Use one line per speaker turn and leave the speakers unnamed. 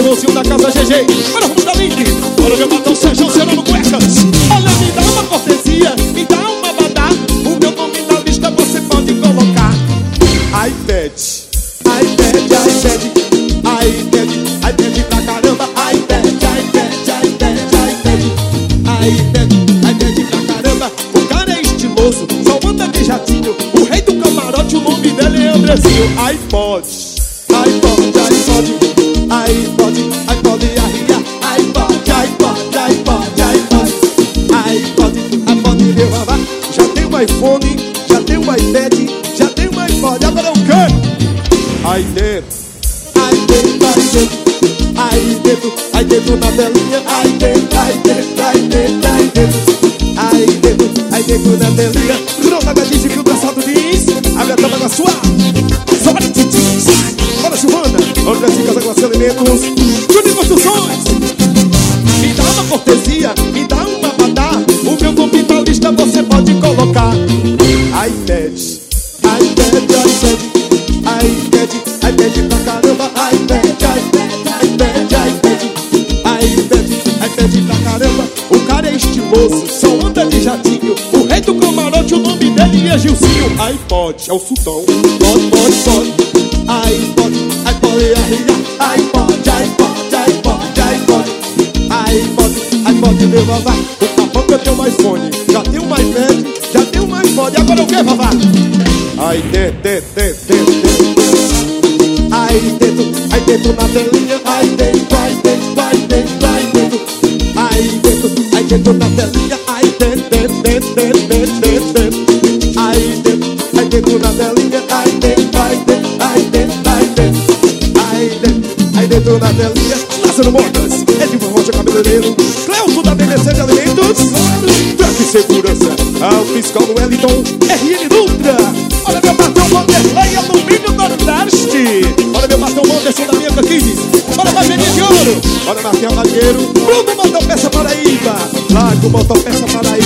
irmãozinho da casa GG. Olha o da Link. Olha meu patrão Sérgio Serrano Cuecas. Olha, me dá uma cortesia, me dá uma badá. O meu nome na lista você pode colocar. iPad, iPad, iPad, iPad, iPad pra caramba. iPad, iPad, iPad, iPad, iPad, iPad pra caramba. O cara é estiloso, só anda de jatinho. O rei do camarote, o nome dele é Andrezinho. iPod, iPod, iPod, iPod, iPod, iPod, iPod, iPod, iPod, iPod, iPod, meu babá. Já tem um iPhone, já tem um iPad, já tem um iPod. Agora é o quê? Aí dentro, aí dentro, aí dentro, aí dentro, aí dentro na telinha. Aí dentro, aí dentro, aí dentro, aí dentro, aí dentro, aí dentro na telinha. Ronda diz que o traçado diz. Abre a tampa na sua. Bora, Silvana. Olha as dicas da Classe Alimentos. Juninho Construções. Me dá uma cortesia, me dá uma badá. O meu nome na lista você pode colocar. iPad, iPad, iPad, iPad, iPad pra caramba. iPad, iPad, iPad, iPad, iPad, iPad pra caramba. O cara é estiloso, só anda de jatinho. O rei do camarote, o nome dele é Gilzinho. iPod, é o sultão. Pode, pode, pode. iPod, iPod, iPod, iPod, iPod, iPod, iPod, iPod, meu babá. O papão já tem um iPhone, já tem um iPad, já tem um iPod. Agora é o que, babá? Aí dentro na telinha. Aí dentro, aí dentro, aí dentro, aí dentro, aí dentro, aí dentro na telinha. Aí dentro, dentro, dentro, dentro, dentro, dentro, aí dentro na telinha. Aí dentro, aí dentro, aí dentro, aí dentro, aí dentro, aí dentro na telinha. Lázaro Modas, Edilson Rocha Cabeleireiro, Cleuso da BBC de Alimentos, Truck Segurança, ao fiscal do Wellington, RN Dutra. Olha meu patrão Vanderlei, Alumínio Nordeste. Olha meu patrão Wanderson da Bianca Kids. Olha a Vagelinha de Ouro. Olha Marquinhos Lagueiro, Bruno Motopeça Paraíba. Largo Motopeça Paraíba.